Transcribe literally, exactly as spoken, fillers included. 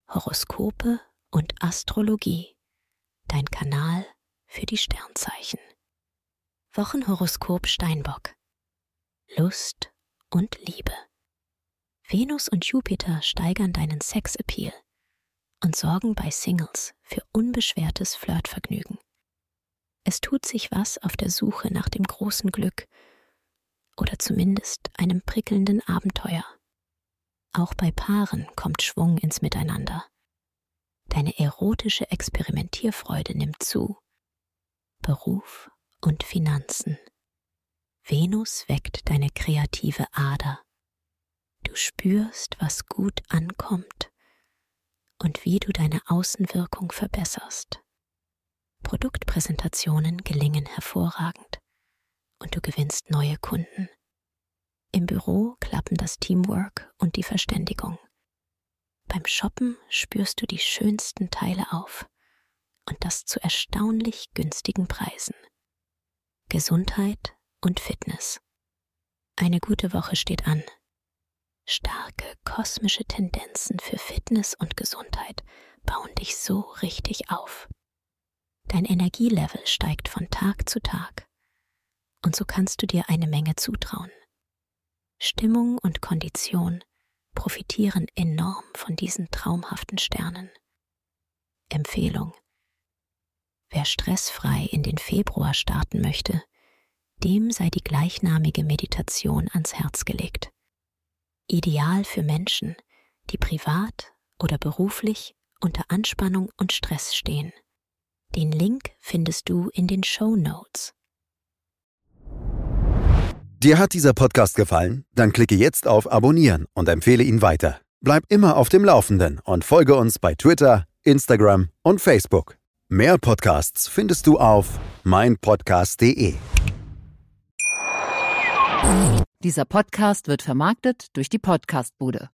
Horoskope und Astrologie, dein Kanal für die Sternzeichen. Wochenhoroskop Steinbock. Lust und Liebe. Venus und Jupiter steigern deinen Sexappeal und sorgen bei Singles für unbeschwertes Flirtvergnügen. Es tut sich was auf der Suche nach dem großen Glück oder zumindest einem prickelnden Abenteuer. Auch bei Paaren kommt Schwung ins Miteinander. Deine erotische Experimentierfreude nimmt zu. Beruf und Finanzen. Venus weckt deine kreative Ader. Du spürst, was gut ankommt und wie du deine Außenwirkung verbesserst. Produktpräsentationen gelingen hervorragend und du gewinnst neue Kunden. Im Büro klappen das Teamwork und die Verständigung. Beim Shoppen spürst du die schönsten Teile auf und das zu erstaunlich günstigen Preisen. Gesundheit und Fitness. Eine gute Woche steht an. Starke kosmische Tendenzen für Fitness und Gesundheit bauen dich so richtig auf. Dein Energielevel steigt von Tag zu Tag und so kannst du dir eine Menge zutrauen. Stimmung und Kondition profitieren enorm von diesen traumhaften Sternen. Empfehlung: Wer stressfrei in den Februar starten möchte, dem sei die gleichnamige Meditation ans Herz gelegt. Ideal für Menschen, die privat oder beruflich unter Anspannung und Stress stehen. Den Link findest du in den Shownotes. Dir hat dieser Podcast gefallen? Dann klicke jetzt auf Abonnieren und empfehle ihn weiter. Bleib immer auf dem Laufenden und folge uns bei Twitter, Instagram und Facebook. Mehr Podcasts findest du auf meinpodcast punkt de. Dieser Podcast wird vermarktet durch die Podcast-Bude.